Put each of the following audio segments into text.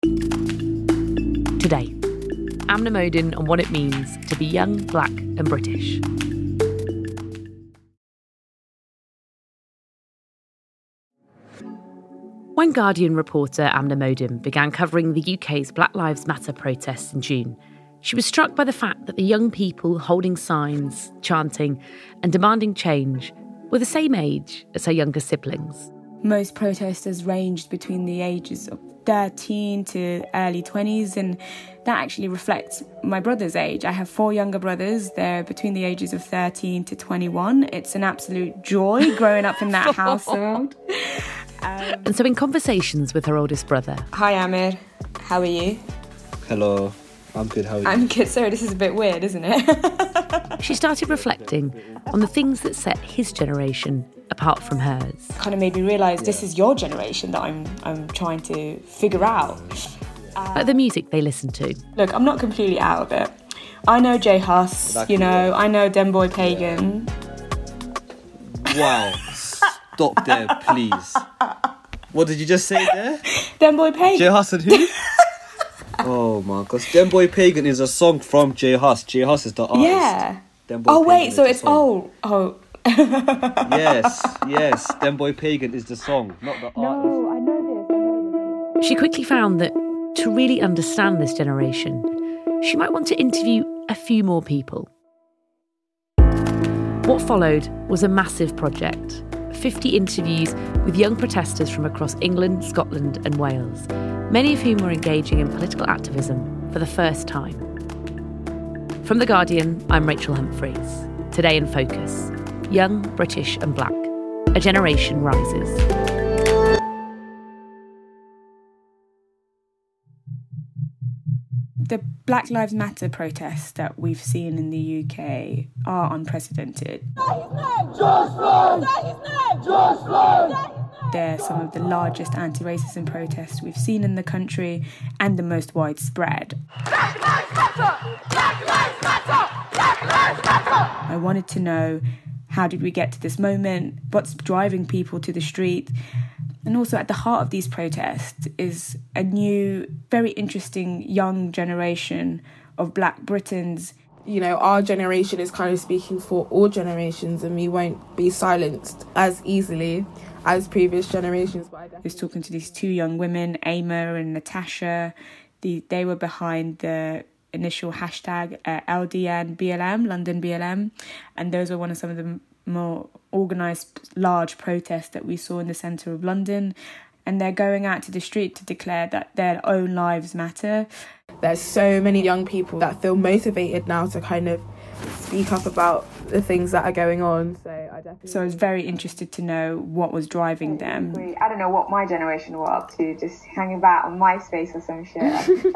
Today, Amna Modin and what it means to be young, black and British. When Guardian reporter Amna Modin began covering the UK's Black Lives Matter protests in June, she was struck by the fact that the young people holding signs, chanting and demanding change were the same age as her younger siblings. Most protesters ranged between the ages of 13 to early 20s, and that actually reflects my brother's age. I have 4 younger brothers. They're between the ages of 13 to 21. It's an absolute joy growing up in that household. And so in conversations with her oldest brother... Hi, Amir. How are you? Hello. I'm good, how are you? I'm good. Sorry, this is a bit weird, isn't it? She started reflecting on the things that set his generation apart from hers. Kind of made me realise this is your generation that I'm trying to figure out. The music they listened to. Look, I'm not completely out of it. I know J Hus, I know Demboy Pagan. Wow. Stop there, please. What did you just say there? Demboy Pagan. J Hus and who? Oh my gosh. Demboy Pagan is a song from J Hus. J Hus is the artist. Yeah. Demboy wait, Pagan so is it's the song. Oh. Yes. Demboy Pagan is the song, not the artist. No, I know this. She quickly found that to really understand this generation, she might want to interview a few more people. What followed was a massive project. 50 interviews with young protesters from across England, Scotland and Wales, many of whom were engaging in political activism for the first time. From The Guardian, I'm Rachel Humphreys. Today in Focus, young, British and black, a generation rises. The Black Lives Matter protests that we've seen in the UK are unprecedented. They're some of the largest anti-racism protests we've seen in the country and the most widespread. Black Lives Matter! Black Lives Matter! Black Lives Matter! I wanted to know, how did we get to this moment? What's driving people to the street? And also at the heart of these protests is a new, very interesting young generation of Black Britons. Our generation is kind of speaking for all generations, and we won't be silenced as easily as previous generations. I was talking to these 2 young women, Ama and Natasha. They were behind the initial hashtag LDN-BLM, London BLM, and those were some of the more organised large protests that we saw in the centre of London, and they're going out to the street to declare that their own lives matter. There's so many young people that feel motivated now to kind of speak up about the things that are going on. So I was very interested to know what was driving them. I don't know what my generation were up to, just hanging about on MySpace or some shit.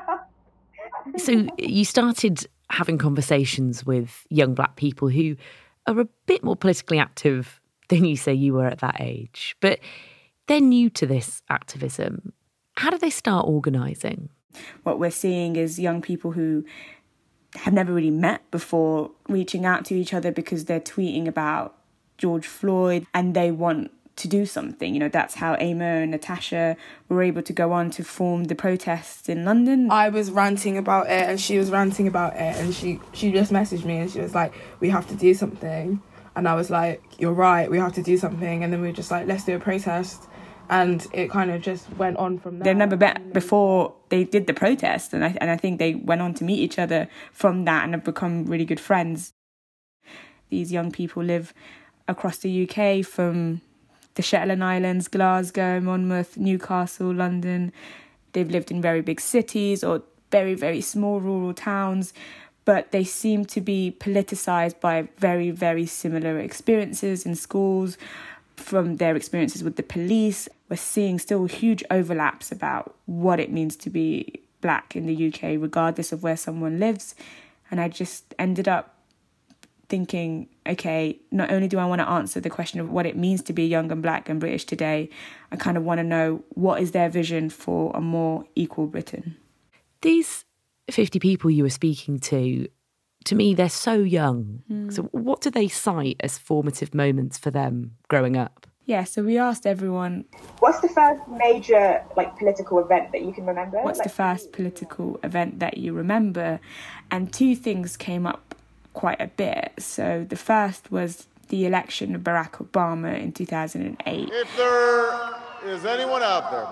So you started having conversations with young black people who are a bit more politically active than you say you were at that age, but they're new to this activism. How did they start organising? What we're seeing is young people who have never really met before reaching out to each other because they're tweeting about George Floyd and they want to do something. That's how Ama and Natasha were able to go on to form the protests in London. I was ranting about it and she was ranting about it, and she just messaged me and she was like, we have to do something. And I was like, you're right, we have to do something. And then we were just like, let's do a protest. And it kind of just went on from there. They've never met before they did the protest, and I think they went on to meet each other from that and have become really good friends. These young people live across the UK, from the Shetland Islands, Glasgow, Monmouth, Newcastle, London. They've lived in very big cities or very, very small rural towns, but they seem to be politicised by very, very similar experiences in schools, from their experiences with the police. We're seeing still huge overlaps about what it means to be black in the UK, regardless of where someone lives. And I just ended up thinking, okay, not only do I want to answer the question of what it means to be young and black and British today, I kind of want to know what is their vision for a more equal Britain. These 50 people you were speaking to me, they're so young. So what do they cite as formative moments for them growing up? Yeah, so we asked everyone, what's the first major political event that you can remember? What's the first political event that you remember? And two things came up quite a bit. So the first was the election of Barack Obama in 2008. If there is anyone out there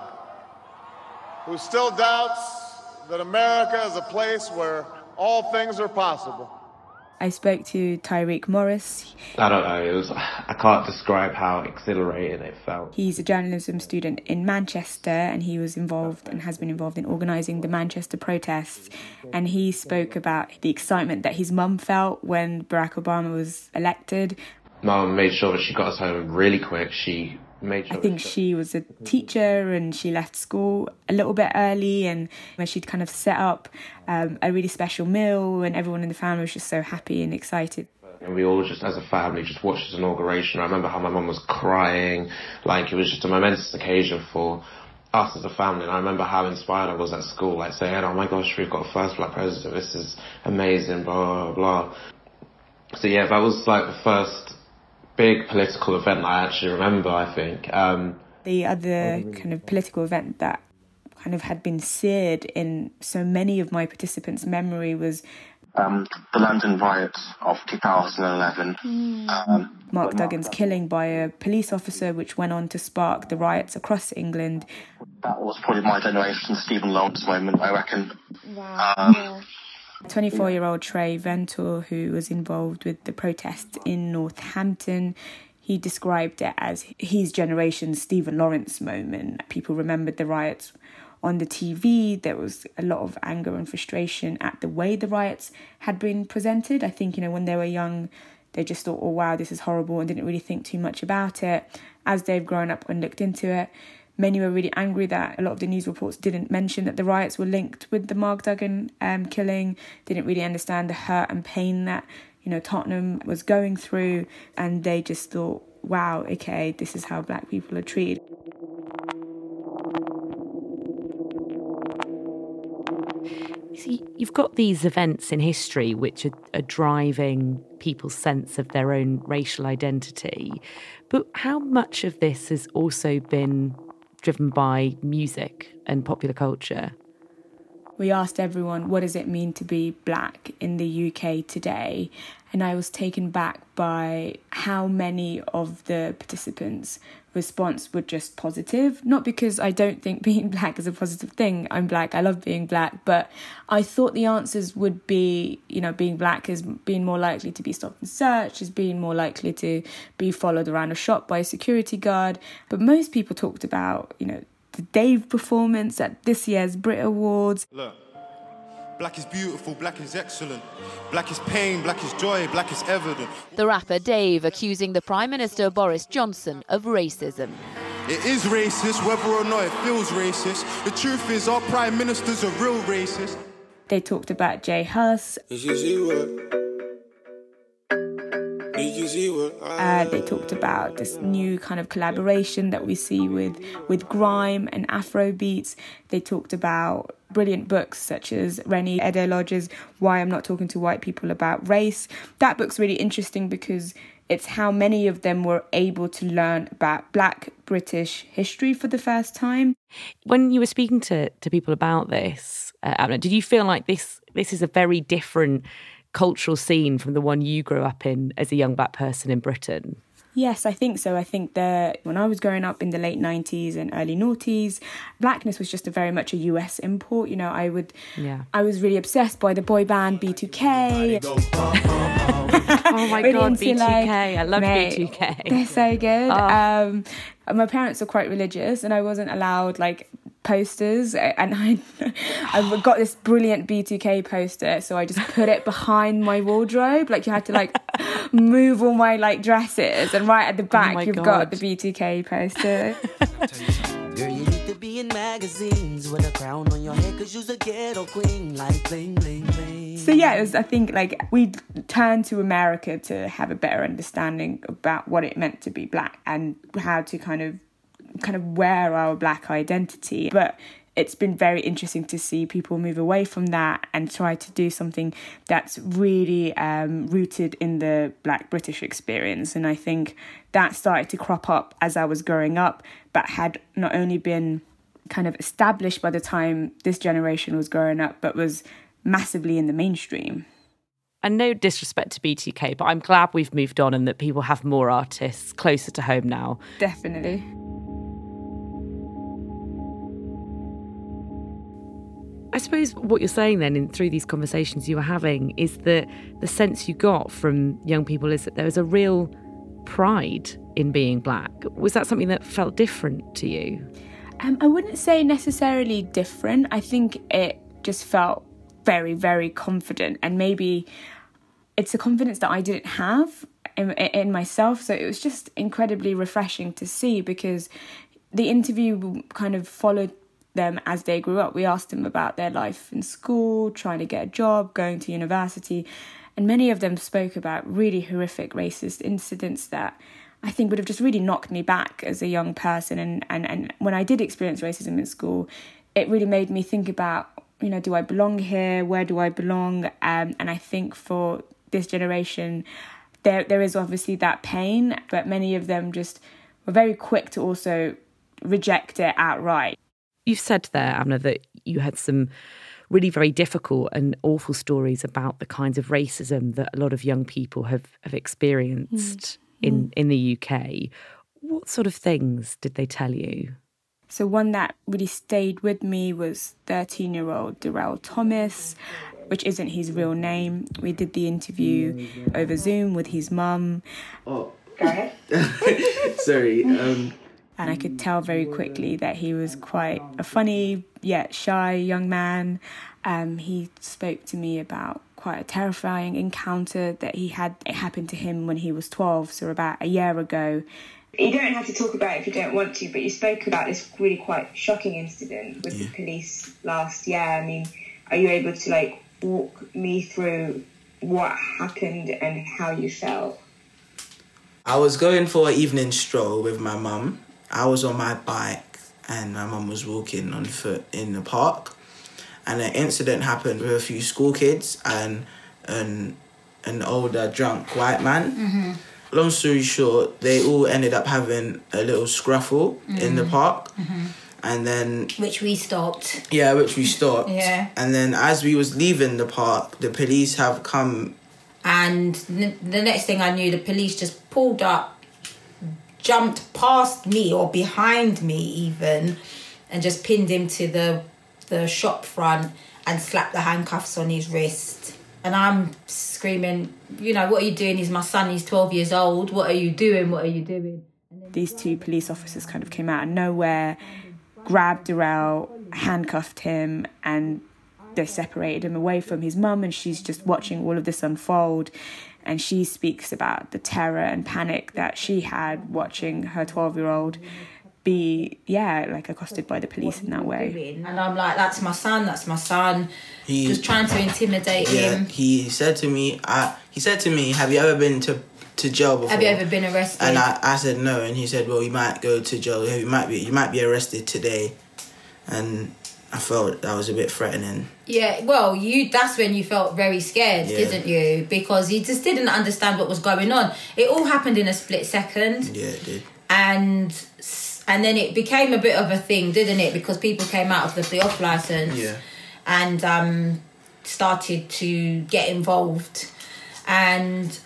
who still doubts that America is a place where all things are possible, I spoke to Tyreek Morris. I don't know, I can't describe how exhilarating it felt. He's a journalism student in Manchester, and he was involved and has been involved in organising the Manchester protests. And he spoke about the excitement that his mum felt when Barack Obama was elected. Mum made sure that she got us home really quick. I think she was a teacher and she left school a little bit early, and she'd kind of set up a really special meal, and everyone in the family was just so happy and excited. And we all just, as a family, just watched his inauguration. I remember how my mum was crying, it was just a momentous occasion for us as a family. And I remember how inspired I was at school, saying, oh my gosh, we've got a first black president, this is amazing, blah, blah, blah. So yeah, that was the first big political event I actually remember, I think. The other kind of political event that kind of had been seared in so many of my participants' memory was the London riots of 2011. Mark Duggan's killing by a police officer, which went on to spark the riots across England. That was probably my generation's Stephen Lawrence moment, I reckon. Wow. 24-year-old Trey Ventor, who was involved with the protests in Northampton, he described it as his generation's Stephen Lawrence moment. People remembered the riots on the TV. There was a lot of anger and frustration at the way the riots had been presented. I think, when they were young, they just thought, oh, wow, this is horrible, and didn't really think too much about it. As they've grown up and looked into it, many were really angry that a lot of the news reports didn't mention that the riots were linked with the Mark Duggan killing, didn't really understand the hurt and pain that, Tottenham was going through, and they just thought, wow, okay, this is how black people are treated. See, you've got these events in history which are driving people's sense of their own racial identity, but how much of this has also been driven by music and popular culture? We asked everyone, what does it mean to be black in the UK today? And I was taken back by how many of the participants' response were just positive. Not because I don't think being black is a positive thing. I'm black, I love being black. But I thought the answers would be, being black as being more likely to be stopped and searched, as being more likely to be followed around a shop by a security guard. But most people talked about, the Dave performance at this year's Brit Awards. Look, black is beautiful, black is excellent, black is pain, black is joy, black is evident. The rapper Dave accusing the Prime Minister Boris Johnson of racism. It is racist, whether or not it feels racist. The truth is our Prime Minister's a real racist. They talked about Jay Huss. They talked about this new kind of collaboration that we see with grime and Afrobeats. They talked about brilliant books such as Rennie Edo-Lodge's Why I'm Not Talking to White People About Race. That book's really interesting because it's how many of them were able to learn about Black British history for the first time. When you were speaking to people about this, Abner, did you feel like this is a very different cultural scene from the one you grew up in as a young black person in Britain? Yes, I think so. I think that when I was growing up in the late 90s and early noughties, blackness was just very much a US import. I was really obsessed by the boy band B2K. Oh my God, B2K. I love B2K. They're so good. My parents are quite religious and I wasn't allowed posters, and I got this brilliant B2K poster, so I just put it behind my wardrobe. You had to move all my dresses, and right at the back you've got the B2K poster. Girl, you need to be in magazines with a crown on your head, 'cause you're a ghetto queen, bling, bling, bling. So yeah, it was, I think, we turned to America to have a better understanding about what it meant to be black and how to kind of wear our black identity. But it's been very interesting to see people move away from that and try to do something that's really rooted in the Black British experience. And I think that started to crop up as I was growing up, but had not only been kind of established by the time this generation was growing up, but was massively in the mainstream. And no disrespect to BTK, but I'm glad we've moved on and that people have more artists closer to home now. Definitely. I suppose what you're saying then through these conversations you were having is that the sense you got from young people is that there was a real pride in being Black. Was that something that felt different to you? I wouldn't say necessarily different. I think it just felt very, very confident, and maybe it's a confidence that I didn't have in myself. So it was just incredibly refreshing to see, because the interview kind of followed them as they grew up. We asked them about their life in school, trying to get a job, going to university, and many of them spoke about really horrific racist incidents that I think would have just really knocked me back as a young person. And when I did experience racism in school, it really made me think about, you know, do I belong here? Where do I belong? And I think for this generation, there is obviously that pain, but many of them just were very quick to also reject it outright. You've said there, Amna, that you had some really very difficult and awful stories about the kinds of racism that a lot of young people have experienced in the UK. What sort of things did they tell you? So one that really stayed with me was 13-year-old Darrell Thomas, which isn't his real name. We did the interview over Zoom with his mum. Oh, go ahead. Sorry. And I could tell very quickly that he was quite a funny yet shy young man. He spoke to me about quite a terrifying encounter that he had. It happened to him when he was 12, so about a year ago. You don't have to talk about it if you don't want to, but you spoke about this really quite shocking incident with the police last year. I mean, are you able to walk me through what happened and how you felt? I was going for an evening stroll with my mum. I was on my bike and my mum was walking on foot in the park. And an incident happened with a few school kids and an older drunk white man. Mm-hmm. Long story short, they all ended up having a little scruffle in the park. Mm-hmm. And then... Which we stopped. Yeah, which we stopped. Yeah. And then as we was leaving the park, the police have come... And the next thing I knew, the police just pulled up, jumped past me or behind me even, and just pinned him to the shop front and slapped the handcuffs on his wrist. And I'm screaming, you know, what are you doing? He's my son, he's 12 years old. What are you doing? What are you doing? These two police officers kind of came out of nowhere, grabbed Darrell, handcuffed him, and they separated him away from his mum, and she's just watching all of this unfold. And she speaks about the terror and panic that she had watching her 12-year-old be, accosted by the police in that way. And I'm like, that's my son. Just trying to intimidate him. He said to me, have you ever been to jail before? Have you ever been arrested? And I said no, and he said, well, you might go to jail. You might be arrested today. And I felt that was a bit threatening. Yeah, well, that's when you felt very scared, didn't you? Because you just didn't understand what was going on. It all happened in a split second. Yeah, it did. And then it became a bit of a thing, didn't it? Because people came out of the play-off licence and started to get involved. And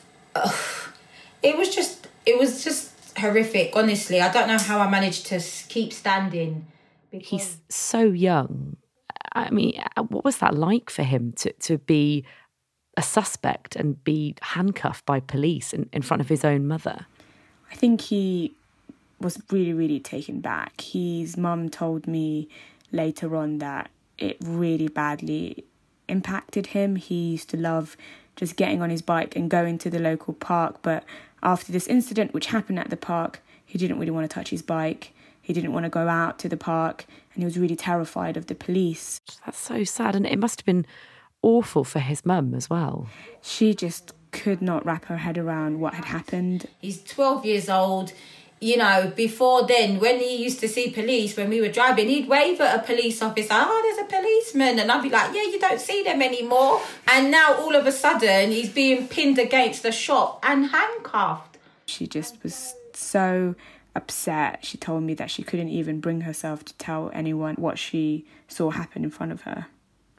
it was just horrific, honestly. I don't know how I managed to keep standing. He's so young. I mean, what was that like for him to be a suspect and be handcuffed by police in front of his own mother? I think he was really, really taken back. His mum told me later on that it really badly impacted him. He used to love just getting on his bike and going to the local park, but after this incident, which happened at the park, he didn't really want to touch his bike. He didn't want to go out to the park, and he was really terrified of the police. That's so sad, and it must have been awful for his mum as well. She just could not wrap her head around what had happened. He's 12 years old. you know, before then, when he used to see police, when we were driving, he'd wave at a police officer, oh, there's a policeman. And I'd be like, yeah, you don't see them anymore. And now all of a sudden, he's being pinned against the shop and handcuffed. She just was so upset. She told me that she couldn't even bring herself to tell anyone what she saw happen in front of her.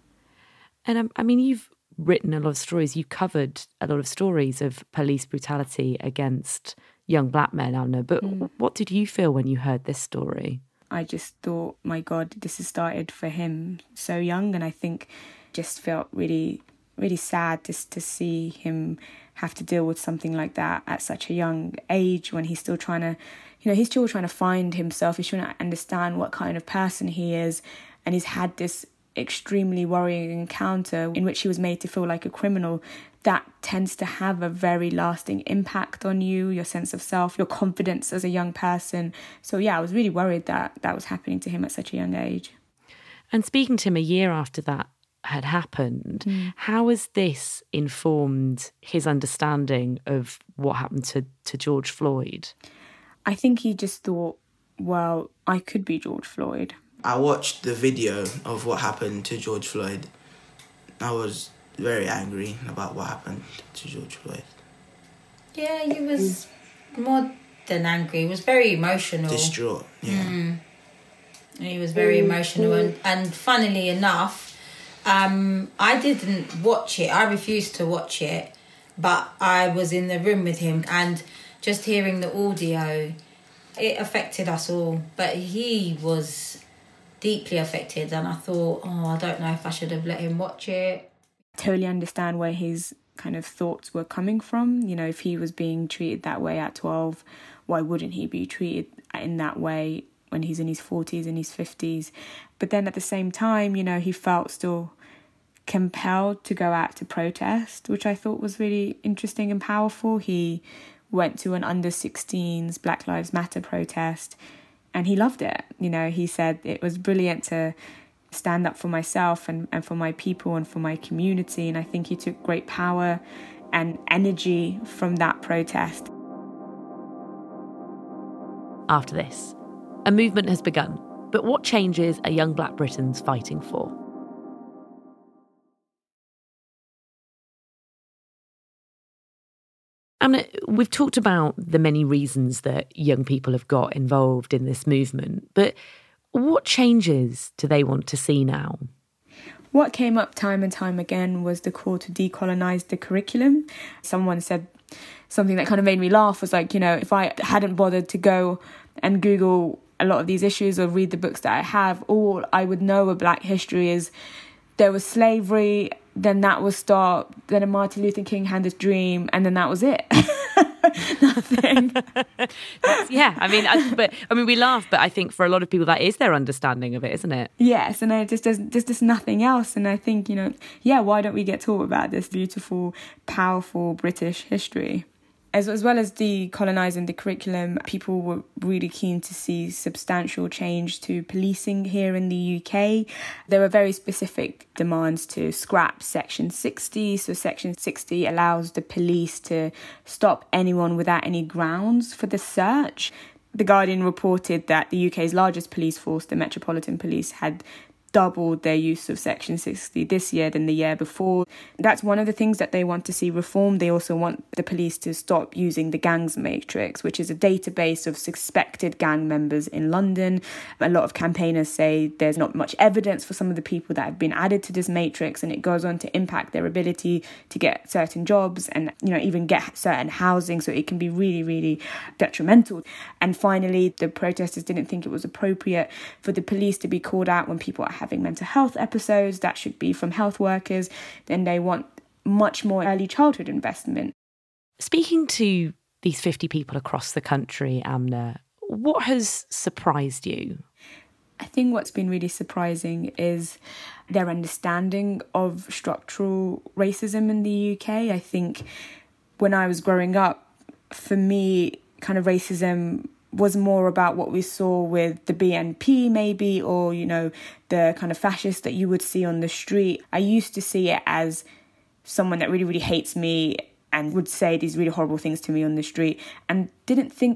And I mean, you've written a lot of stories. You covered a lot of stories of police brutality against young black men, Amna. But what did you feel when you heard this story? I just thought, my God, this has started for him so young. And I think just felt really, really sad to see him have to deal with something like that at such a young age, when he's still trying to, he's still trying to find himself. He's trying to understand what kind of person he is. And he's had this extremely worrying encounter in which he was made to feel like a criminal. That tends to have a very lasting impact on you, your sense of self, your confidence as a young person. So yeah, I was really worried that that was happening to him at such a young age. And speaking to him a year after that had happened, how has this informed his understanding of what happened to George Floyd? I think he just thought, well, I could be George Floyd. I watched the video of what happened to George Floyd. I was very angry about what happened to George Floyd. Yeah, he was more than angry. He was very emotional. Distraught, yeah. He was very emotional. And funnily enough, I didn't watch it. I refused to watch it. But I was in the room with him, and just hearing the audio, it affected us all. But he was deeply affected, and I thought, I don't know if I should have let him watch it. Totally understand where his kind of thoughts were coming from. If he was being treated that way at 12, why wouldn't he be treated in that way when he's in his 40s and his 50s? But then at the same time, he felt still compelled to go out to protest, which I thought was really interesting and powerful. He went to an under 16s Black Lives Matter protest, and he loved it. He said it was brilliant to stand up for myself and for my people and for my community. And I think he took great power and energy from that protest. After this, a movement has begun. But what changes are young black Britons fighting for? We've talked about the many reasons that young people have got involved in this movement, but what changes do they want to see now? What came up time and time again was the call to decolonise the curriculum. Someone said something that kind of made me laugh, was like, if I hadn't bothered to go and Google a lot of these issues or read the books that I have, all I would know of Black history is there was slavery, then that was stopped, then a Martin Luther King had this dream, and then that was it. Nothing. We laugh, but I think for a lot of people that is their understanding of it, isn't it? Yes, and there's just nothing else. And I think, why don't we get taught about this beautiful, powerful British history? As well as decolonising the curriculum, people were really keen to see substantial change to policing here in the UK. There were very specific demands to scrap Section 60. So Section 60 allows the police to stop anyone without any grounds for the search. The Guardian reported that the UK's largest police force, the Metropolitan Police, had doubled their use of Section 60 this year than the year before. That's one of the things that they want to see reformed. They also want the police to stop using the Gangs Matrix, which is a database of suspected gang members in London. A lot of campaigners say there's not much evidence for some of the people that have been added to this matrix, and it goes on to impact their ability to get certain jobs and, even get certain housing. So it can be really, really detrimental. And finally, the protesters didn't think it was appropriate for the police to be called out when people are having mental health episodes. That should be from health workers. Then they want much more early childhood investment. Speaking to these 50 people across the country, Amna, what has surprised you? I think what's been really surprising is their understanding of structural racism in the UK. I think when I was growing up, for me, kind of racism was more about what we saw with the BNP maybe, or, the kind of fascists that you would see on the street. I used to see it as someone that really, really hates me and would say these really horrible things to me on the street, and didn't think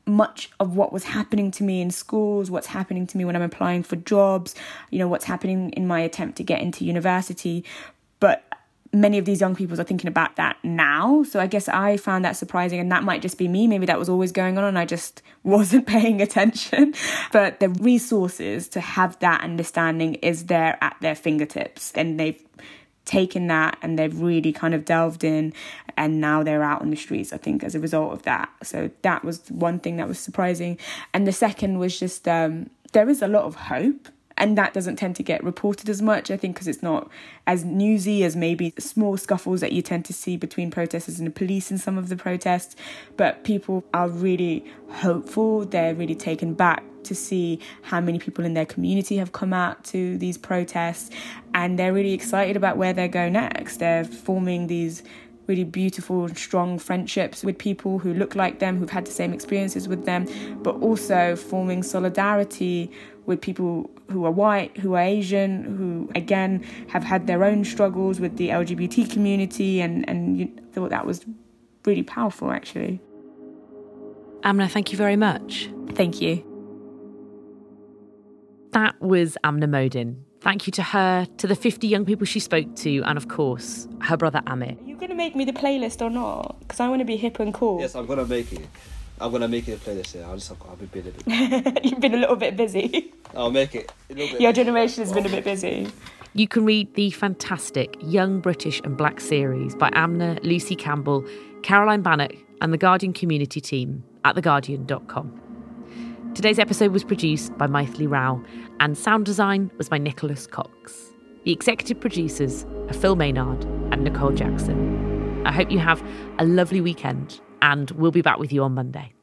much of what was happening to me in schools, what's happening to me when I'm applying for jobs, you know, what's happening in my attempt to get into university. But many of these young people are thinking about that now. So I guess I found that surprising, and that might just be me. Maybe that was always going on and I just wasn't paying attention. But the resources to have that understanding is there at their fingertips, and they've taken that and they've really kind of delved in, and now they're out on the streets, I think, as a result of that. So that was one thing that was surprising. And the second was just there is a lot of hope. And that doesn't tend to get reported as much, I think, because it's not as newsy as maybe small scuffles that you tend to see between protesters and the police in some of the protests. But people are really hopeful. They're really taken back to see how many people in their community have come out to these protests. And they're really excited about where they go next. They're forming these really beautiful and strong friendships with people who look like them, who've had the same experiences with them, but also forming solidarity with people who are white, who are Asian, who, again, have had their own struggles with the LGBT community, and you thought that was really powerful, actually. Amna, thank you very much. Thank you. That was Amna Modin. Thank you to her, to the 50 young people she spoke to, and of course, her brother Amir. Are you going to make me the playlist or not? Because I want to be hip and cool. Yes, I'm going to make it. I'm going to make it a playlist, yeah. I'll be busy a bit. You've been a little bit busy. I'll make it a little bit. Your generation has been a bit busy. You can read the fantastic Young British and Black series by Amna, Lucy Campbell, Caroline Bannock and the Guardian community team at theguardian.com. Today's episode was produced by Maithili Rao and sound design was by Nicholas Cox. The executive producers are Phil Maynard and Nicole Jackson. I hope you have a lovely weekend, and we'll be back with you on Monday.